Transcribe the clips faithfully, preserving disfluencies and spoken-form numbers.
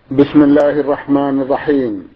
بسم الله الرحمن الرحيم.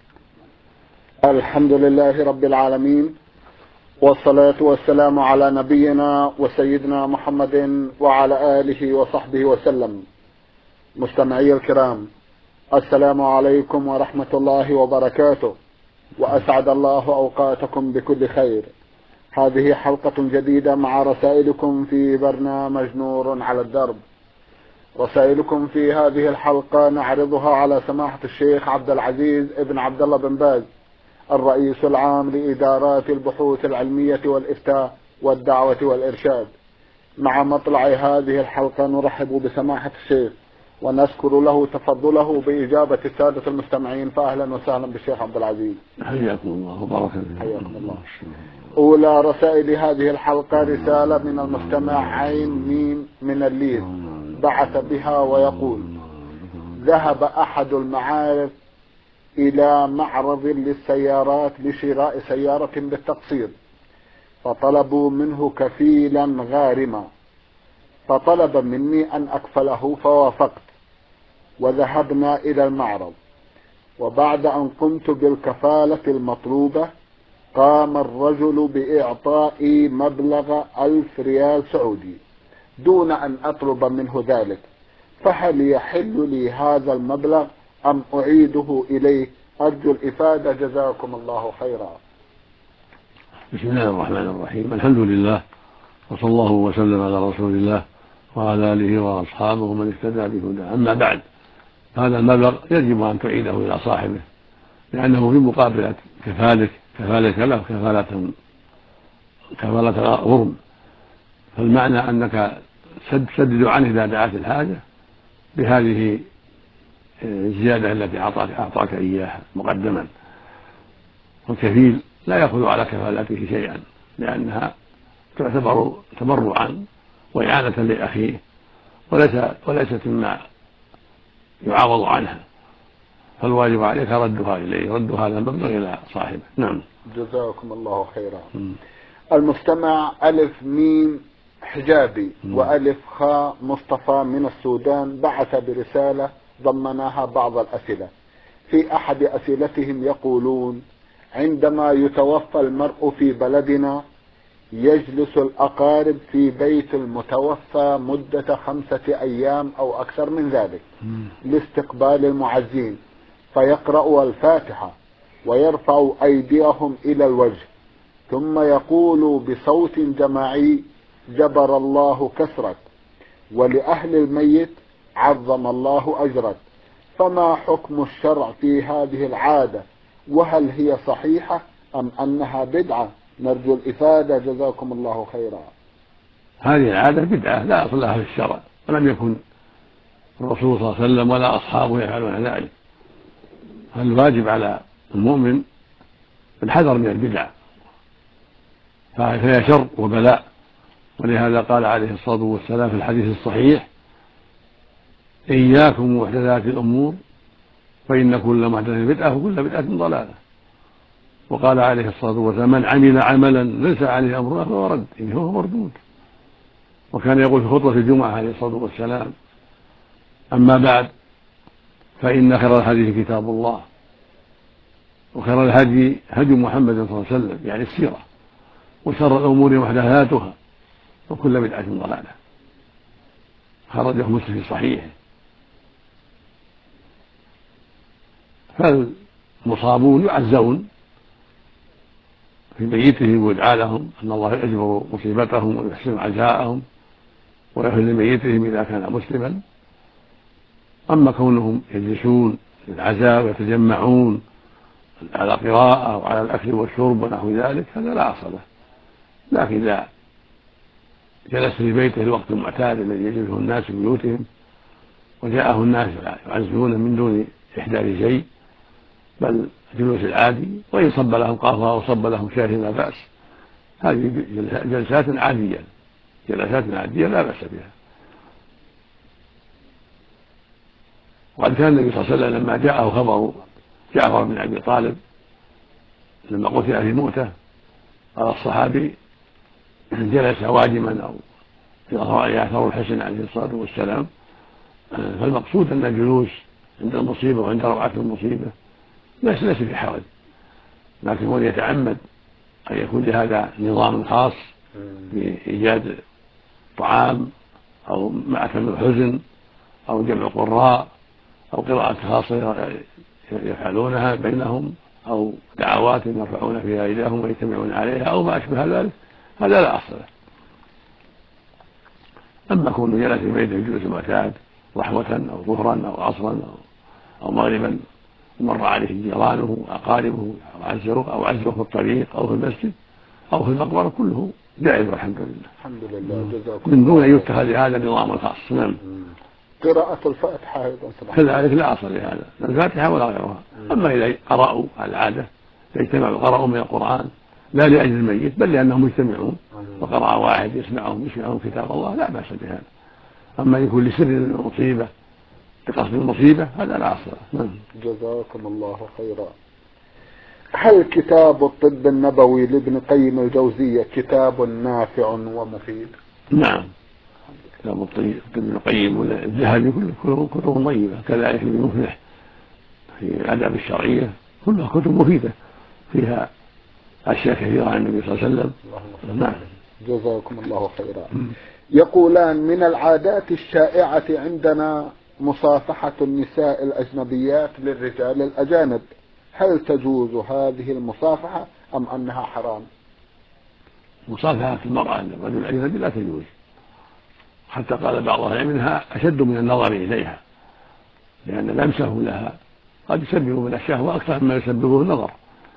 الحمد لله رب العالمين، والصلاة والسلام على نبينا وسيدنا محمد وعلى آله وصحبه وسلم. مستمعي الكرام، السلام عليكم ورحمة الله وبركاته، وأسعد الله أوقاتكم بكل خير. هذه حلقة جديدة مع رسائلكم في برنامج نور على الدرب. رسائلكم في هذه الحلقة نعرضها على سماحة الشيخ عبد العزيز ابن عبد الله بن باز، الرئيس العام لإدارات البحوث العلمية والإفتاء والدعوة والإرشاد. مع مطلع هذه الحلقة نرحب بسماحة الشيخ ونذكر له تفضله بإجابة السادة المستمعين، فأهلا وسهلا بالشيخ عبد العزيز. حياكم الله وبارك فيكم. حياكم الله. أولى رسائل هذه الحلقة رسالة من المستمع عين ميم من الليث، بعث بها ويقول: ذهب أحد المعارف إلى معرض للسيارات لشراء سيارة بالتقسيط، فطلبوا منه كفيلا غارما، فطلب مني أن أكفله فوافقت، وذهبنا إلى المعرض. وبعد أن قمت بالكفالة المطلوبة قام الرجل بإعطائي مبلغ ألف ريال سعودي دون أن أطلب منه ذلك، فهل يحل لي هذا المبلغ أم أعيده إليه؟ أرجو الإفادة، جزاكم الله خيرا. بسم الله الرحمن الرحيم. الحمد لله، وصلى الله وسلم على رسول الله وعلى آله وأصحابه ومن اهتدى بهداه. أما بعد، هذا المبلغ يجب أن تعيده إلى صاحبه، لأنه في مقابلة كفالك كفالة له كفالة كفالة غرم، فالمعنى أنك تسدد عنه إذا دعت الحاجة بهذه الزيادة التي أعطاك, أعطاك إياها مقدما. والكفيل لا يأخذ على كفالته شيئا، لأنها تعتبر تبرعا وإعانة لأخيه، وليس وليست مما يعاوض عنها، فالواجب عليك ردها إليه، رد هذا المبلغ إلى صاحبه. نعم، جزاكم الله خيرا. م. المستمع ألف ميم حجابي م. وألف خاء مصطفى من السودان بعث برسالة ضمناها بعض الأسئلة. في أحد أسئلتهم يقولون: عندما يتوفى المرء في بلدنا يجلس الأقارب في بيت المتوفى مدة خمسة أيام أو أكثر من ذلك لاستقبال المعزين، فيقرأ الفاتحة ويرفع أيديهم إلى الوجه، ثم يقول بصوت جماعي: جبر الله كسرك، ولأهل الميت: عظم الله أجرك. فما حكم الشرع في هذه العادة؟ وهل هي صحيحة أم أنها بدعة؟ نرجو الإفادة، جزاكم الله خيرا. هذه العادة بدعة لا أصل لها في الشرع، ولم يكن الرسول صلى الله عليه وسلم ولا أصحابه يفعلون ذلك. فالواجب على المؤمن الحذر من البدع، فهي شر وبلاء. ولهذا قال عليه الصلاة والسلام في الحديث الصحيح: إياكم ومحدثات الأمور فإن كل محدثة بدعة وكل بدعة ضلالة. وقال عليه الصلاة والسلام: من عمل عملا ليس عليه أمرنا فهو رد، إن هو مردود. وكان يقول في خطبة الجمعة عليه الصلاة والسلام: أما بعد، فإن خير الحديث كتاب الله، وخير الهدي هدي محمد صلى الله عليه وسلم، يعني السيرة، وشر الأمور محدثاتها وكل بدعة ضلالة. خرجه مسلم في صحيحه. فالمصابون يعزون في ميتهم ويدعى لهم أن الله يجبر مصيبتهم ويحسن عزاءهم ويغفر لميتهم إذا كان مسلما. أما كونهم يجلسون للعزاء ويتجمعون على قراءة أو على الأكل والشرب ونحو ذلك هذا لا أصل له. لكن إذا جلس في بيته الوقت المعتاد الذي يجلسه الناس في بيوتهم وجاءه الناس يعزون من دون إحداث شيء، بل جلوس العادي، وإن صب لهم قهوة أو صب لهم شاي لا بأس، هذه جلسات عادية جلسات عادية لا بأس بها. وقد كان النبي صلى الله عليه وسلم لما جاءه خبر جعفر بن أبي طالب لما قتل في موته، قال الصحابي: جلس واجما أو يأثر الحسن عليه الصلاة والسلام. فالمقصود أن الجلوس عند المصيبة وعند روعة المصيبة ليس ليس في حرج، لكن من يتعمد أن يكون لهذا نظام خاص بإيجاد طعام أو مأكل الحزن أو جمع قراء أو قراءة خاصة يفعلونها بينهم أو دعوات يرفعون فيها إيديهم ويجتمعون عليها أو ما أشبه ذلك، هذا لا أصل له. أما كونه جلس في بيته جلوس المعتاد رحمة أو ظهرا أو عصرا أو, أو مغربا مر عليه جيرانه وأقاربه وعزروه أو عزروه في الطريق أو في المسجد أو في المقبرة كله جائز والحمد لله. الحمد لله. جزاكم من دون أن يتخذ هذا النظام الخاص. نعم. قراءة الفاتحة أيضا كذلك لا أصل لهذا، الفاتحة ولا غيرها. أما إذا قرأوا العادة اجتمعوا قرأوا من القرآن لا لأجل الميت بل لأنهم يجتمعون وقرأ واحد يسمعهم يسمعهم كتاب الله لا بأس بهذا. أما يكون لسر المصيبة بقصد المصيبة هذا لا أصل له. جزاكم الله خيرا. هل كتاب الطب النبوي لابن قيم الجوزية كتاب نافع ومفيد؟ نعم، كتاب الطب ابن قيم والذهبي كله كتب طيبة، كذلك ابن مفلح في الآداب الشرعية كلها كتب مفيدة فيها أشياء كثيرة عن النبي صلى الله عليه وسلم. نعم. جزاكم الله خيرا. يقولان من العادات الشائعة عندنا مصافحة النساء الأجنبيات للرجال الأجانب، هل تجوز هذه المصافحة أم أنها حرام؟ مصافحة المرأة للرجل الأجنبي لا تجوز، حتى قال بعض أهل العلم منها أشد من النظر إليها، لأن لمسه لها قد يسبب من الشهوة أكثر مما يسببه النظر.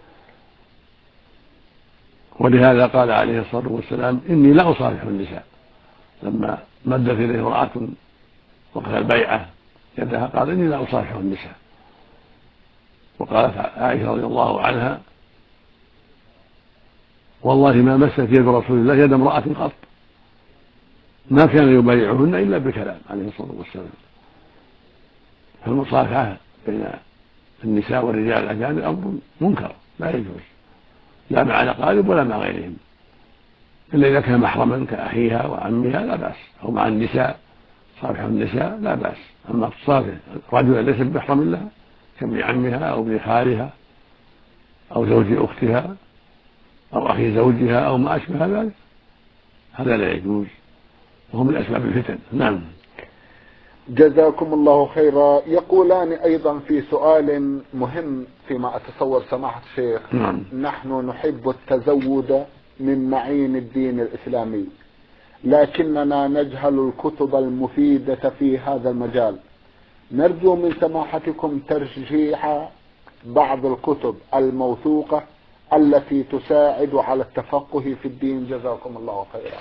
ولهذا قال عليه الصلاة والسلام إني لا أصافح النساء، لما مدت إليه امرأة وقت البيعة يدها قال إني لا أصافح النساء. وقالت عائشة رضي الله عنها والله ما مست يد رسول الله يد امرأة قط، ما كان يبايعهن إلا بكلام عليه الصلاة والسلام. فالمصافحة بين النساء والرجال الأجانب أمر منكر لا يجوز، لا مع الأقارب ولا مع غيرهم، إلا إذا كان محرما كأخيها وعمها لا بأس، أو مع النساء صافح النساء لا بأس. أما تصافح رجلا ليس بمحرم لها كابن عمها أو ابن خالها أو زوج أختها أو أخي زوجها أو ما أشبه ذلك هذا لا يجوز، وهو من أسباب الفتن. نعم. جزاكم الله خيرا. يقولان أيضا في سؤال مهم فيما أتصور سماحة الشيخ، نعم. نحن نحب التزود من معين الدين الإسلامي لكننا نجهل الكتب المفيدة في هذا المجال، نرجو من سماحتكم ترجيح بعض الكتب الموثوقة التي تساعد على التفقه في الدين. جزاكم الله خيرا.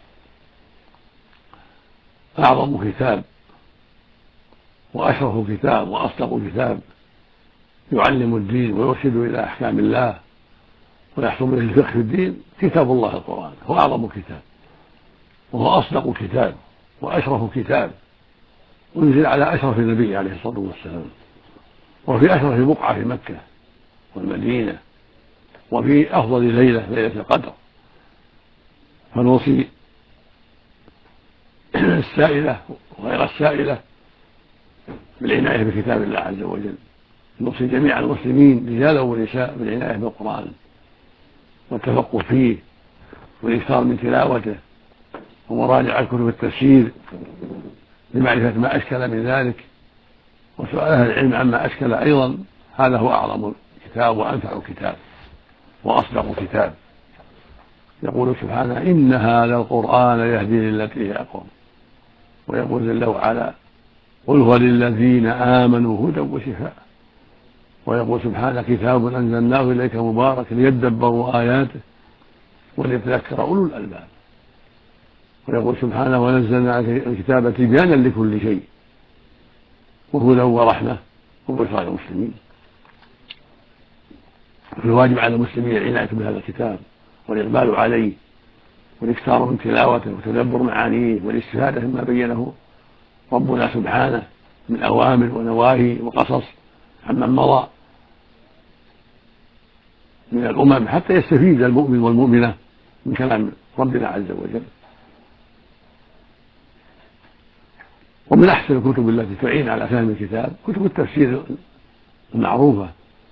أعظم كتاب وأشرف كتاب وأصدق كتاب يعلم الدين ويرشد إلى أحكام الله ويحصل به الفقه في الدين كتاب الله القرآن، هو أعظم كتاب وهو أصدق كتاب وأشرف كتاب، ونزل على أشرف النبي عليه الصلاة والسلام، وفي أشرف بقعة في مكة والمدينة، وفي أفضل ليلة ليلة القدر. فنوصي السائلة وغير السائلة بالعناية بكتاب الله عز وجل، نوصي جميع المسلمين رجالا ونساء بالعناية بالقرآن والتفقه فيه والإكثار من تلاوته ومراجعة كتب التفسير لمعرفة ما أشكل من ذلك، وسؤال أهل العلم عما أشكل أيضا. هذا هو أعظم كتاب وأنفع كتاب وأصدق كتاب. يقول سبحانه إن هذا القرآن يهدي للتي هي أقوم، ويقول جل وعلا قل هو للذين آمنوا هدى وشفاء، ويقول سبحانه كتاب أنزلناه إليك مبارك ليدبروا آياته وليتذكر أولو الألباب، ويقول سبحانه ونزلنا الكتاب تبيانا لكل شيء وهدى ورحمة وبشرى للمسلمين. فالواجب على المسلمين العناية بهذا الكتاب والإقبال عليه والاكثار من تلاوته وتدبر معانيه والاستفادة مما بينه ربنا سبحانه من أوامر ونواهي وقصص عمن مضى من الأمم حتى يستفيد المؤمن والمؤمنة من كلام ربنا عز وجل. ومن أحسن الكتب التي تعين على فهم الكتاب كتب التفسير المعروفة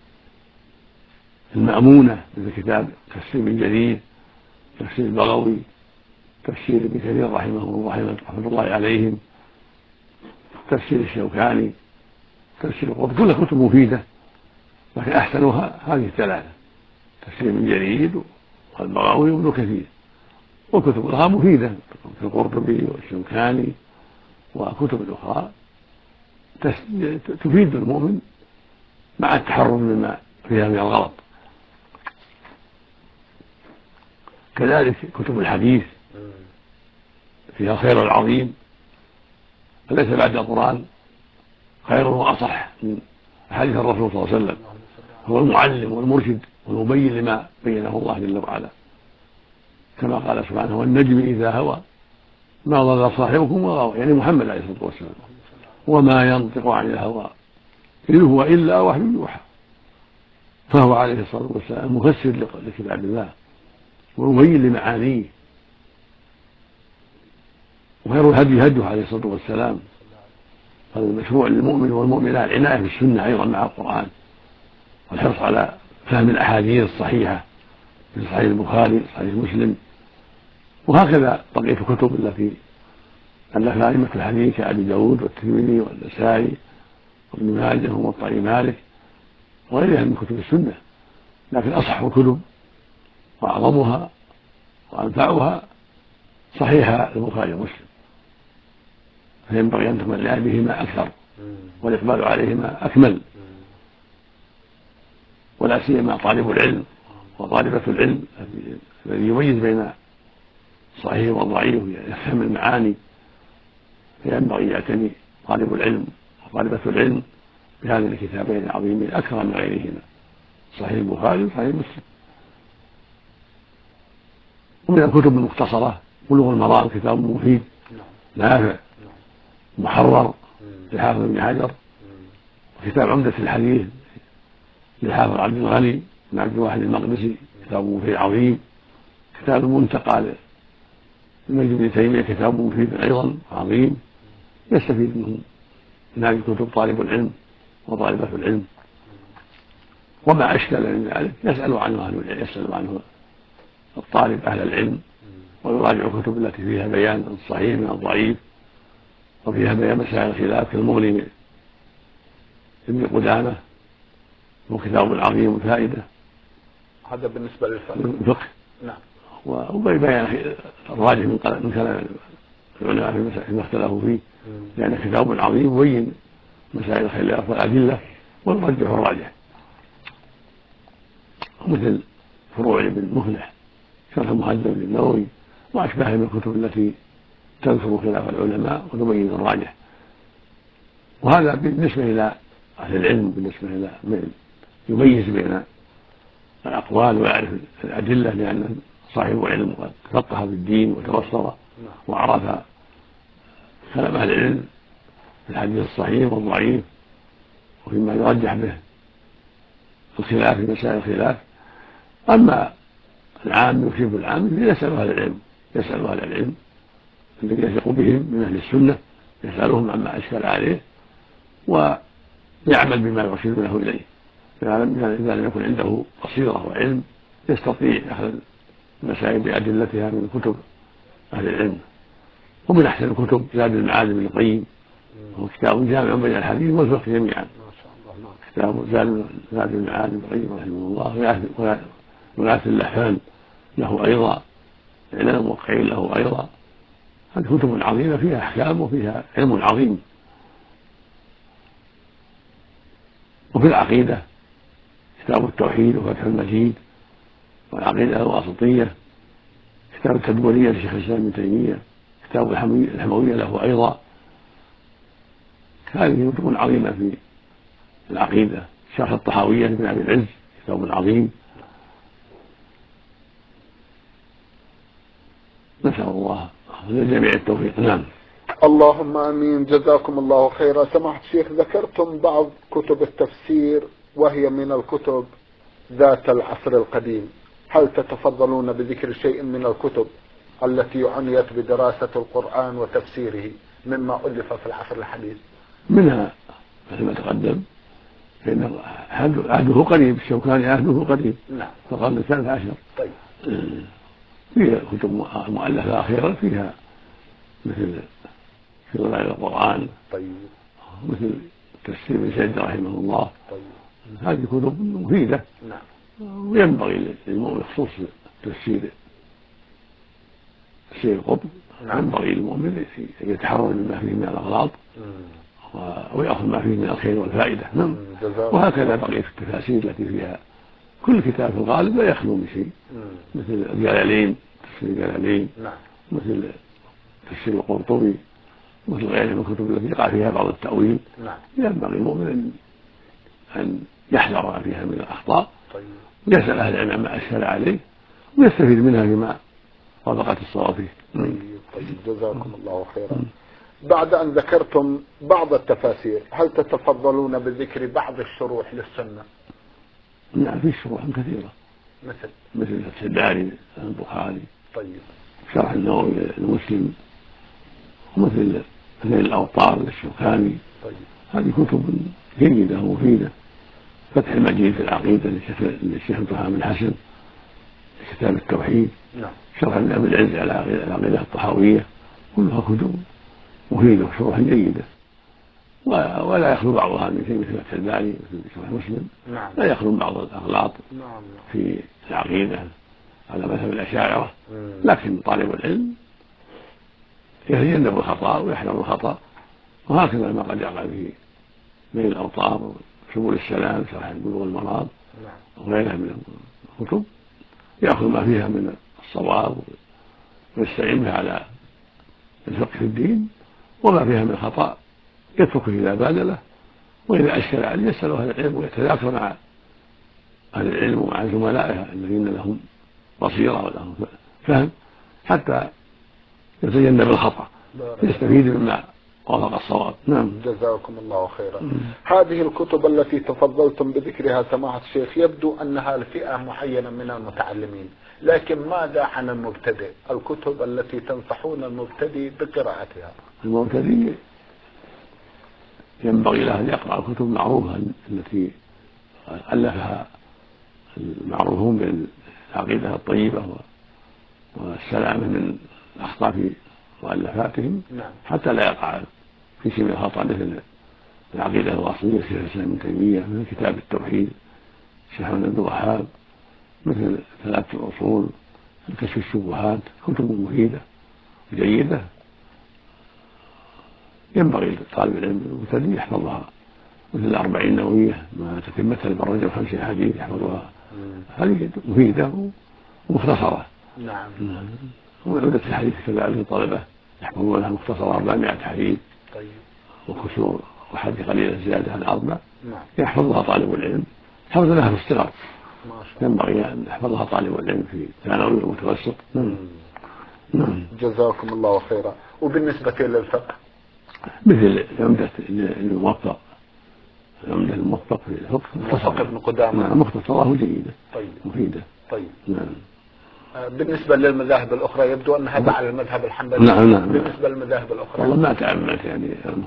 المأمونة، مثل كتاب تفسير ابن جرير، تفسير البغوي، تفسير ابن كثير رحمه رحمه الله عليهم، تفسير الشوكاني، تفسير القرطبي، كلها كتب مفيدة، لكن أحسنها هذه الثلاثة: تفسير ابن جرير والبغوي وابن كثير. وكتب أخرى مفيدة في القرطبي والشوكاني وكتب أخرى تفيد المؤمن مع التحرر مما فيها من الغلط. كذلك كتب الحديث فيها الخير العظيم، فليس بعد القرآن خير وأصح من حديث الرسول صلى الله عليه وسلم، هو المعلم والمرشد والمبين لما بينه الله جل وعلا، كما قال سبحانه: والنجم إذا هوى ما ضل صاحبكم وغوى، يعني محمد عليه الصلاة والسلام، وما ينطق عن الهوى إن هو إلا وحي يوحى. فهو عليه الصلاة والسلام مفسر لكتاب الله ومبين لمعانيه، وخير الهدي هديه عليه الصلاة والسلام. هذا المشروع للمؤمن والمؤمنة العناية بالسنة أيضا مع القرآن، والحرص على فهم الأحاديث الصحيحة في صحيح البخاري صحيح مسلم. وهكذا بقية الكتب التي ألفها أئمة الحديث كأبي داود والترمذي والنسائي وابن ماجه وموطأ مالك وغيرها من كتب السنة. لكن أصح الكتب وأعظمها وأنفعها صحيح البخاري ومسلم، فينبغي أن تملأ بهما أكثر والإقبال عليهما أكمل، ولا سيما طالب العلم وطالبة العلم الذي يميز بين الصحيح والضعيف يفهم المعاني، فينبغي يعتني طالب العلم وطالبة العلم بهذين الكتابين العظيمين أكثر من غيرهما، صحيح البخاري وصحيح مسلم. ومن الكتب المختصرة بلوغ المرام، كتاب مفيد نافع محرر للحافظ ابن حجر، وكتاب عمدة الحديث للحافظ عبد الغني بن عبد الواحد المقدسي كتاب مفيد عظيم، كتاب المنتقى للمجد بن تيمية كتاب مفيد أيضا عظيم، يستفيد منه من هذه الكتب طالب العلم وطالبة العلم. وما أشكل من ذلك يسأل عنه أهل العلم، يسأل عنه الطالب أهل العلم، ويراجع الكتب التي فيها بيان الصحيح من الضعيف وفيها بيان مسائل الخلاف كالمغني من ابن قدامة، وكتاب عظيم الفائدة. هذا بالنسبة للفقه. الفقه نعم. وبيان الراجح من كلام العلماء فيما اختلفوا فيه، لأن كتاب عظيم يبين مسائل الخلاف والأدلة ويرجح الراجح، مثل فروع ابن مفلح شرح المهذب للنووي وأشباهه من الكتب التي تذكر خلاف العلماء وتبين الراجح. وهذا بالنسبة إلى أهل العلم، بالنسبة إلى من يميز بين الأقوال ويعرف الأدلة، لأن صاحب علم قد تفقه في الدين وتبصر وعرف كلام أهل العلم في الحديث الصحيح والضعيف وفيما يرجح به الخلاف في مسائل الخلاف. أما العام يكشف العام يسأل أهل العلم، يسأل أهل العلم الذي يثق بهم من أهل السنة، يسألهم عما أشكل عليه ويعمل بما يرشدونه إليه، إذا لم يكن عنده بصيرة وعلم يستطيع أخذ المسائل بأدلتها من كتب أهل العلم. ومن أحسن الكتب زاد المعاد بن القيم، وهو كتاب جامع بين الحديث والفقه جميعا، كتاب زاد المعاد بن القيم رحمه الله، وغاث اللحفان له أيضا، إعلام الموقعين له أيضا. هذه كتب عظيمة فيها أحكام وفيها علم عظيم. وفي العقيدة كتاب التوحيد وفتح المجيد، والعقيدة الواسطية، كتاب التدمرية لشيخ الإسلام ابن تيمية، كتاب الحموية له أيضا. هذه كتب عظيمة في العقيدة. شرح الطحاوية لابن أبي العز كتاب عظيم. نسأل الله للجميع التوفيق. نعم. اللهم امين. جزاكم الله خيرا. سماحة الشيخ، ذكرتم بعض كتب التفسير وهي من الكتب ذات العصر القديم، هل تتفضلون بذكر شيء من الكتب التي عنيت بدراسة القرآن وتفسيره مما ألف في العصر الحديث؟ منها مثل ما تقدم فإن عهده قريب، الشوكاني عهده قريب نعم في القرن الثالث عشر. طيب. فيها كتب مؤلفة أخيرا فيها مثل في ظلال القرآن، طيب. مثل تفسير ابن سعد رحمه الله. طيب. هذه كتب مفيدة. نعم. وينبغي للمؤمن خصوص تفسير تفسير القطب. نعم. ينبغي للمؤمن أن يتحرر مما فيه من الأغلاط ويأخذ ما فيه من الخير والفائدة. نعم. وهكذا بقية التفاسير التي فيها كل كتاب في الغالب لا يخلو من شيء، مثل الجلالين، تفسير الجلالين. نعم. مثل تفسير القرطبي، مثل غيرها من الكتب التي يقع فيها بعض التأويل. نعم. ينبغي المؤمن أن يحذر ما فيها من الأخطاء. طيب. ويسأل أهل العلم عما أشكل عليه ويستفيد منها فيما وافقت الصواب فيه. طيب. طيب جزاكم الله خيرا. بعد أن ذكرتم بعض التفاسير، هل تتفضلون بذكر بعض الشروح للسنة؟ نعم في شروح كثيرة، مثل مثل فتح الباري البخاري. طيب. شرح النووي المسلم، ومثل نيل الأوطار للشوكاني. طيب. هذه كتب جيدة ومفيدة. فتح المجيد في العقيدة للشيخ محمد بن حسن، كتاب التوحيد. نعم. شرح ابن أبي العز على العقيدة الطحاوية، كلها كتب مفيدة وشروح جيدة، ولا يخلو بعضها من شيء، مثل فتح الباري مثل شرح مسلم. نعم. لا يخلو بعض الأغلاط. نعم. في العقيدة على مذهب الأشاعرة. لكن طالب العلم يتجنب الخطأ ويحذر الخطأ، وهكذا ما قد يقع في نيل الأوطار وسبل السلام شرح بلوغ المرام وغيرها من الكتب، يأخذ ما فيها من الصواب ويستعين بها على الفقه في الدين، وما فيها من خطأ يتركه إذا بان له، وإذا أشكل عليه يسأل أهل العلم ويتذاكر مع أهل العلم ومع زملائه الذين لهم بصيرة ولهم فهم حتى يتجنب الخطأ يستفيد مما وافق الصواب. نعم. جزاكم الله خيرا. مم. هذه الكتب التي تفضلتم بذكرها سماحة الشيخ يبدو أنها لفئة معينة من المتعلمين، لكن ماذا عن المبتدئ؟ الكتب التي تنصحون المبتدئ بقراءتها؟ المبتدئ ينبغي له أن يقرأ الكتب المعروفة التي ألفها المعروفون بالعقيدة الطيبة والسلامة من الأخطاء في مؤلفاتهم. نعم. حتى لا يقع في شيء من الخطأ، مثل العقيدة الواسطية شيخ الإسلام ابن تيمية، مثل كتاب التوحيد شيخ محمد بن وهاب، مثل ثلاثة الأصول، كشف الشبهات، كتب مفيدة جيدة ينبغي لطالب العلم المبتدئ يحفظها، مثل الأربعين النووية مع تتمتها بالرجل وخمسين حديث يحفظها. هذه مفيدة ومختصرة. نعم. وعودة الحديث كذلك الطلبة يحفظونها مختصرة أربعمائة حديث. طيب. وكسور وحديث قليلة زيادة عن أربع. نعم. يحفظها طالب العلم، حفظ لها في الصغر. ما شاء الله. ينبغي أن يحفظها طالب العلم في ثانوي ومتوسط. نعم. نعم. جزاكم الله خيرا. وبالنسبة للفقه مثل عمدة الموفق، عمدة الموفق في الفقه موفق ابن قدامة. نعم. مختصرة جيدة. طيب. مفيدة. طيب. نعم. بالنسبة للمذاهب الأخرى يبدو أنها على المذهب الحنبلي. نعم. نعم. بالنسبة للمذاهب الأخرى والله ما تأملت يعني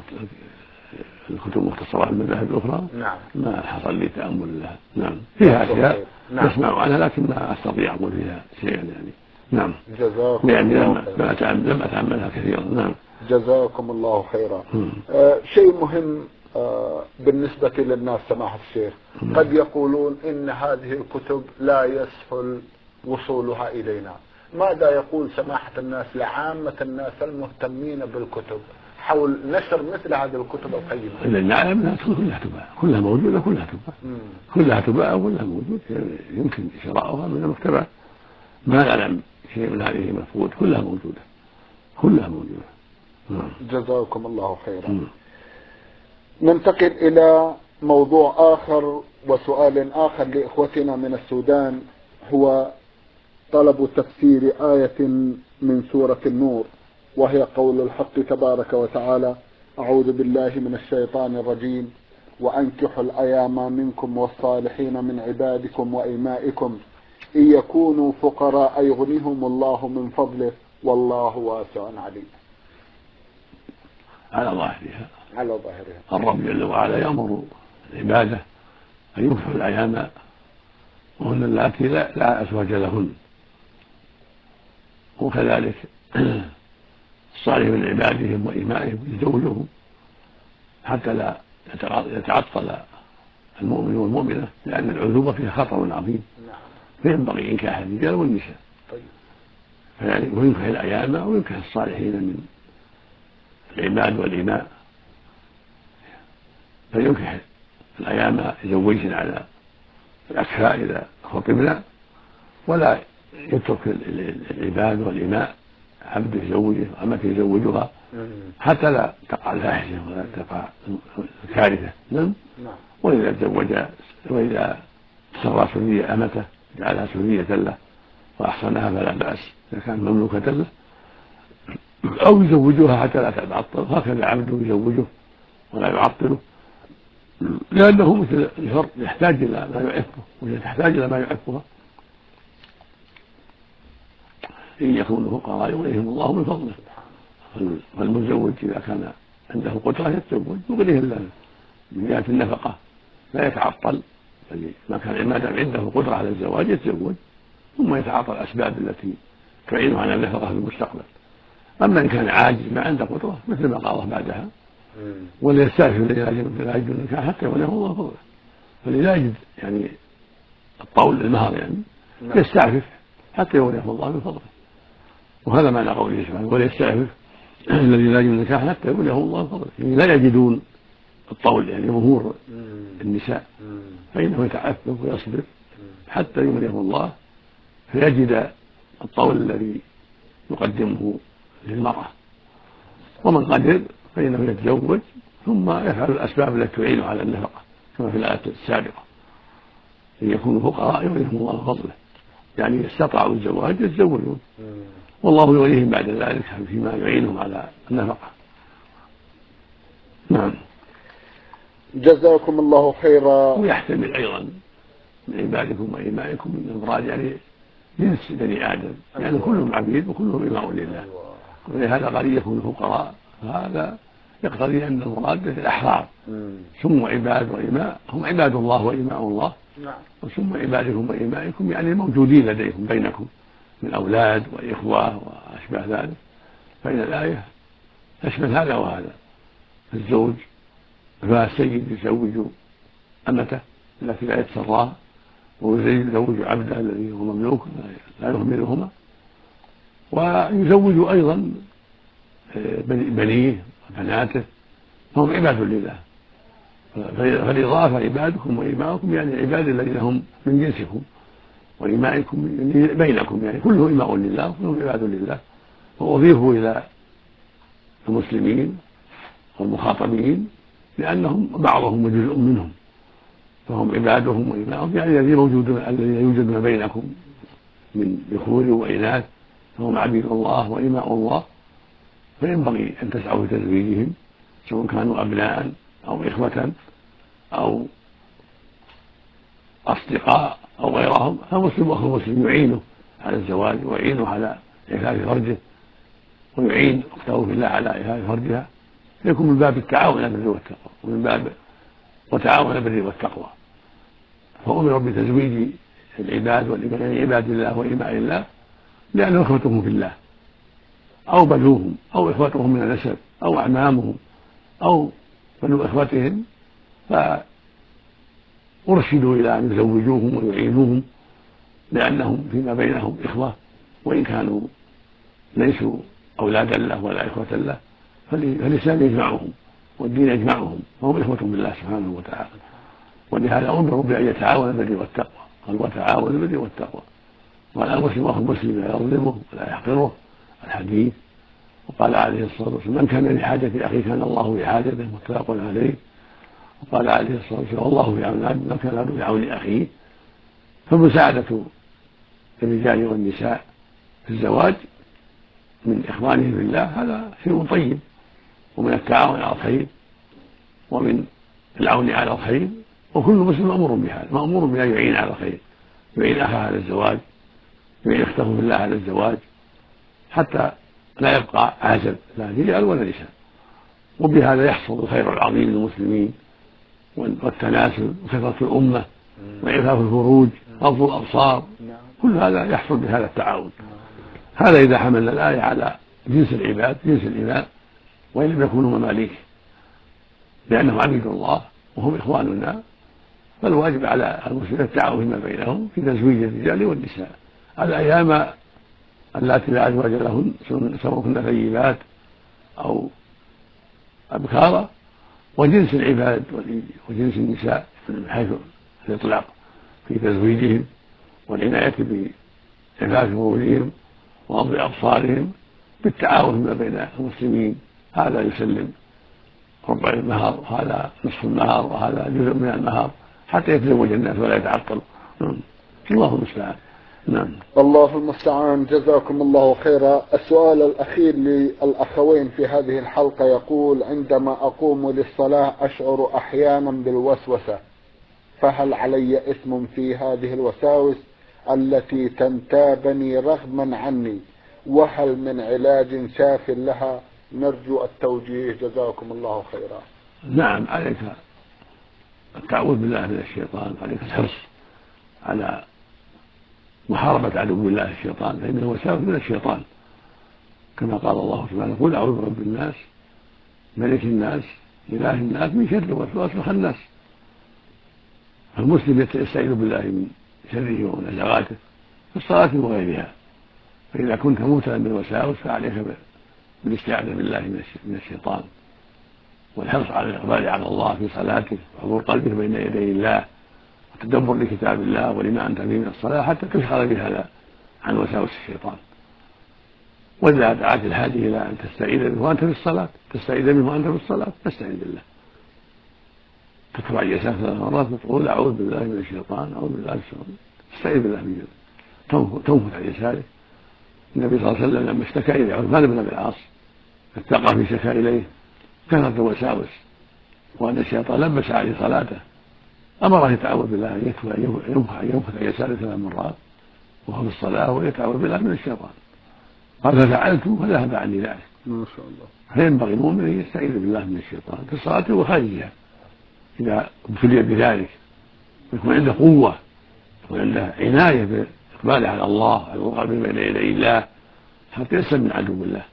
الكتب المختصرة في المذاهب الأخرى. نعم. ما حصل لي تأمل لها. نعم. فيها أشياء نعم. نسمع عنها لكن ما أستطيع أقول فيها شيئا يعني. نعم. جزاكم يعني الله لم خيرا. لم أتأملها كثيرا. نعم. جزاكم الله خيرا. آه شيء مهم آه بالنسبة للناس سماحة الشيخ، مم. قد يقولون إن هذه الكتب لا يسهل وصولها إلينا، ماذا يقول سماحة الناس لعامة الناس المهتمين بالكتب حول نشر مثل هذه الكتب القيمة؟ إذا نعلم أنها كلها تباع، كلها موجودة، كلها تباع، كلها تباع وكلها موجود، يمكن شراؤها من المكتبات. ما نعلم شيء من هذه مفقود، كلها موجودة، كلها موجودة. جزاكم الله خيرا. م. ننتقل إلى موضوع آخر وسؤال آخر لإخوتنا من السودان، هو طلب تفسير آية من سورة النور، وهي قول الحق تبارك وتعالى: أعوذ بالله من الشيطان الرجيم، وأنكحوا الأيام منكم والصالحين من عبادكم وإمائكم إن يكونوا فقراء يغنيهم الله من فضله والله واسع عليم. على ظاهرها على ظاهرها. الرب جل وعلا يأمر العبادة أن ينكحوا الأيام وهن اللاتي لا, لا أزواج لهن، وكذلك الصالح من عبادهم وإمائهم يزوجهم حتى لا يتعطل المؤمن والمؤمنة، لأن العذوبة فيها خطر عظيم، فينبغي إنكاح الرجال والنساء، وينكح الأيام وينكح الصالحين من العباد والإماء. فينكح الأيام يزوجن على الأكفاء إذا خطبنا، ولا يترك العباد والإماء عبد يزوجه وأمته يزوجها حتى لا تقع الفاحشة ولا تقع الكارثة. نعم. وإذا تزوج وإذا سرى سرية أمته جعلها سرية له وأحصنها فلا بأس إذا كانت مملوكة له، أو يزوجها حتى لا تتعطل، هكذا عبده يزوجه ولا يعطله، لأنه مثل الفرد يحتاج إلى ما يعفه، وهي تحتاج إلى ما يعفها. إن يكونوا فقراء يغنيهم الله من فضله، فالمتزوج إذا كان عنده قدرة يتزوج يغنيه الله من جهة النفقة لا يتعطل، ما كان ما دام عنده قدرة على الزواج يتزوج ثم يتعاطى الأسباب التي تعينه على النفقة في المستقبل. أما إن كان عاجز ما عنده قدرة مثل ما قال بعدها وليستعفف الذين لا يجدون النكاح حتى يغنيهم الله فضله، فلا يجد يعني الطول المهر يعني يستعفف حتى يغنيهم الله من فضله، وهذا معنى قوله سبحانه وليستعفف الذين لا يجدون النكاح حتى يغنيهم الله من فضله، يعني لا يجدون الطول يعني ظهور النساء، فإنه يتعفف ويصبر حتى يغنيهم الله فيجد الطول الذي يقدمه للمرأة. ومن قدر فإنه يتزوج ثم يفعل الأسباب التي تعينه على النفقة كما في الآية السابقة، إن يكونوا فقراء يغنيهم الله فضله، يعني استطاعوا الزواج يتزوجون والله يغنيهم بعد ذلك فيما يعينهم على النفقة. نعم. جزاكم الله خيرا. ويحتمل أيضا من عبادكم وإمائكم من أفراد يعني جنس بني آدم، يعني كلهم عبيد وكلهم إماء لله، ولهذا قد يكونوا فقراء، فهذا يقتضي أن المراد الأحرار ثم عباد وإماء هم عباد الله وإماء الله، وثم عبادكم وإمائكم يعني الموجودين لديكم بينكم من أولاد وإخوة وأشباه ذلك، فإن الآية تشمل هذا وهذا. الزوج فالسيد يزوج أمته التي لا يتسراها، ويزوج عبده الذي هو مملوك لا يهملهما، ويزوج أيضا بنيه وبناته فهم عباد لله. فالإضافة عبادكم وإماءكم يعني عباد الذين هم من جنسكم، وإمائكم بينكم يعني كلهم إماء لله وكلهم عباد لله، وأضيفوا إلى المسلمين والمخاطبين لأنهم بعضهم وجزء منهم، فهم عبادهم وإماءهم يعني الذين موجودون الذين يوجدون بينكم من ذكور وإناث فهم عبيد الله وإماء الله، فينبغي أن تسعوا في تزويجهم سواء كانوا أبناء أو إخوة أو أصدقاء أو غيرهم، فمسلم أخو مسلم يعينه على الزواج ويعينه على إعفاف فرجه ويعين أخته في الله على إعفاف فرجها، يكون من باب التعاون على البر والتقوى ومن باب وتعاون على البر والتقوى. فأمر بتزويج العباد والإماء عباد الله وإماء الله لأنهم إخوتهم في الله أو بنوهم أو إخوتهم من النسب أو أعمامهم أو بنو إخوتهم، فأرشدوا إلى أن يزوجوهم ويعينوهم لأنهم فيما بينهم إخوة، وإن كانوا ليسوا أولادا له ولا إخوة له فالإسلام يجمعهم والدين يجمعهم وهم إخوة بالله سبحانه وتعالى. ولهذا أمروا بأن يتعاون بالبر والتقوى، قال وتعاونوا بالبر والتقوى، وقال المسلم أخو المسلم لا يظلمه ولا يحقره الحديث. وقال عليه الصلاة والسلام من كان لحاجة أخيه كان الله في حاجته متفق عليه. وقال عليه الصلاة والسلام الله في عون عبد ما كان عبد في عون أخيه. فمساعدة الرجال والنساء في الزواج من إخوانهم في الله هذا شيء طيب، ومن التعاون على الخير ومن العون على الخير، وكل مسلم مأمور بهذا، مأمور بأن يعين على الخير، يعين أخاه على الزواج، يعين أخته في الله على الزواج، حتى لا يبقى عازب لا رجال ولا نساء، وبهذا يحصل الخير العظيم للمسلمين والتناسل وكثرة الأمة وإعفاف الفروج وغض الأبصار، كل هذا يحصل بهذا التعاون. هذا إذا حملنا الآية على جنس العباد جنس الإماء وإن لم يكونوا مماليك، لأنهم عبيد الله وهم إخواننا، فالواجب على المسلمين التعاون فيما بينهم في تزويج الرجال والنساء على أيام اللاتي لا أزواج لهن سواء كن ثيبات أو أبكارا، وجنس العباد وجنس النساء من حيث الإطلاق في تزويجهم والعناية بإعفاف فروجهم وغض أبصارهم بالتعاون فيما بين المسلمين، هذا يسلم ربع النهار وهذا نصف النهار وهذا جزء من النهار حتى يتزوج الناس ولا يتعطل. الله المستعان. نعم. الله المستعان. جزاكم الله خيرا. السؤال الأخير للأخوين في هذه الحلقة يقول: عندما أقوم للصلاة أشعر أحيانا بالوسوسة، فهل علي إثم في هذه الوساوس التي تنتابني رغما عني؟ وهل من علاج شاف لها؟ نرجو التوجيه، جزاكم الله خيرا. نعم، عليك التعوذ بالله من الشيطان، عليك الحرص على محاربة عدو الله الشيطان، فإنه وساوس من الشيطان، كما قال الله سبحانه: قل أعوذ برب الناس ملك الناس إله الناس من شر الوسواس الخناس. فالمسلم يستعيذ بالله من شره ونزغاته في الصلاة وغيرها، فإذا كنت مبتلا بالوساوس فعليك بالاستعاذة بالله من الشيطان والحرص على الإقبال على الله في صلاتك وحضور قلبك بين يدي الله وتدبر لكتاب الله ولما أنت فيه من الصلاة حتى تشغل بهذا عن وساوس الشيطان. وإذا دعت الحاجة إلى أن تستعيذ به وأنت في الصلاة تستعيذ به وأنت في الصلاة تستعيذ بالله، تكفر عن يسار ثلاث مرات وتقول: أعوذ بالله من الشيطان، أعوذ بالله من الشيطان، تستعيذ بالله من تنفث عن يساره. النبي صلى الله عليه وسلم لما اشتكى إلى عثمان بن أبي العاص اتقى في شكا إليه كثرة الوساوس وأن الشيطان لبس عليه صلاته، أمره يتعوذ بالله أن ينفث عن يساره ثلاث مرات وهو في الصلاة ويتعوذ بالله من الشيطان. قال: ففعلت فذهب عني ذلك. ما شاء الله. فينبغي المؤمن أن يستعيذ بالله من الشيطان في الصلاة وخارجها إذا ابتلي بذلك، يكون عنده قوة يكون عنده عناية بإقباله على الله والوقوف بين يدي الله حتى يسلم من عدو الله.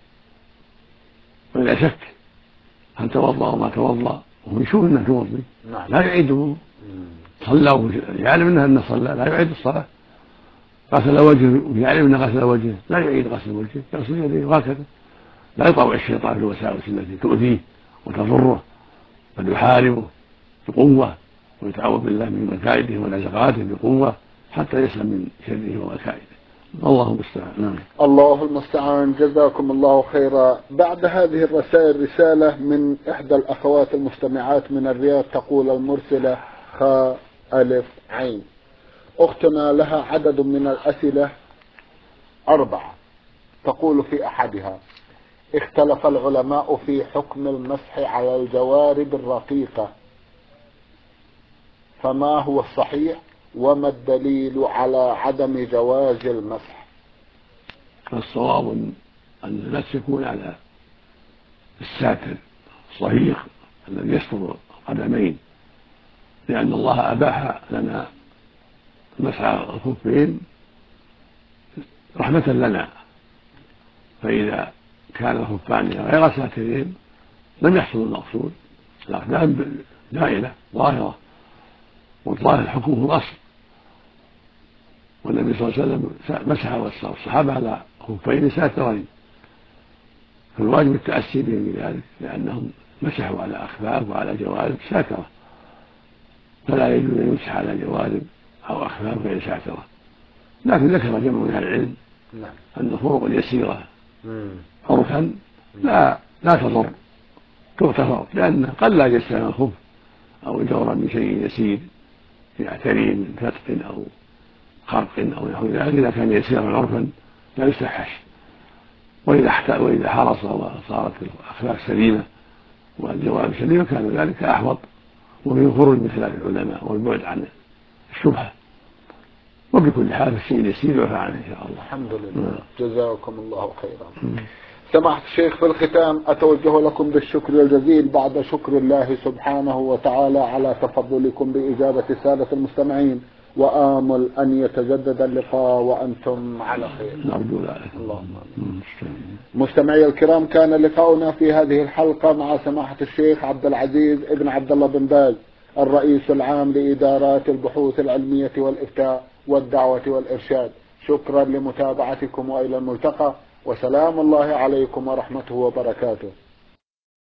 وإذا شك هل توضأ وما توضأ وهو يشوف أنه توضي لا يعيده، صلى يعلم أنه أنه صلى لا يعيد الصلاة، غسل وجهه ويعلم أنه غسل وجهه لا يعيد غسل وجهه، يغسل يديه وهكذا. لا يطاوع الشيطان في الوساوس التي تؤذيه وتضره، بل يحاربه بقوة ويتعوذ بالله من مكائده ونزغاته بقوة حتى يسلم من شره ومكائده. الله المستعان. الله المستعان. جزاكم الله خيرا. بعد هذه الرسائل رسالة من إحدى الأخوات المستمعات من الرياض، تقول المرسلة: خاء ألف عين. أختنا لها عدد من الأسئلة أربعة. تقول في أحدها: اختلف العلماء في حكم المسح على الجوارب الرقيقة، فما هو الصحيح وما الدليل على عدم جواز المسح؟ الصواب أن المسح يكون على الساتر الصحيح الذي يستر القدمين، لأن الله أباح لنا مسح الخفين رحمة لنا، فإذا كان الخفان غير ساترين لم يحصل المقصود، الأقدام زائلة ظاهرة والظاهر الحكم هو الأصل. والنبي صلى الله عليه وسلم مسح والصحابة على خفين ساترين، فالواجب التأسي بهم بذلك لأنهم مسحوا على أخفاف وعلى جوارب ساترة، فلا يجوز أن يمسح على جوارب أو أخفاف غير ساترة. لكن ذكر جمع من العلم أن الفروق اليسيرة عرفا لا لا تضر تغتفر، لأن قد لا يستعمل الخف أو الجورب من شيء يسير يعتري من فتق أو خرق أو نحو ذلك، إذا كان يسيرا عرفا لا يستحش. وإذا وإذا حرص وصارت الأخلاق سليمة والجواب سليمة كان ذلك أحوط، وفيه الخروج من خلاف العلماء والبعد عن الشبهة. وبكل حال الشيء يسير يعفى عنه إن شاء الله. الحمد لله. جزاكم الله خيرا. سماحة الشيخ، في الختام أتوجه لكم بالشكر الجزيل بعد شكر الله سبحانه وتعالى على تفضلكم بإجابة سادة المستمعين، وآمل أن يتجدد اللقاء وأنتم على خير. نرجو ذلك. اللهم آمين. مستمعي الكرام، كان لقاؤنا في هذه الحلقة مع سماحة الشيخ عبد العزيز ابن عبد الله بن باز، الرئيس العام لإدارات البحوث العلمية والإفتاء والدعوة والإرشاد. شكرا لمتابعتكم وإلى الملتقى، وسلام الله عليكم ورحمته وبركاته.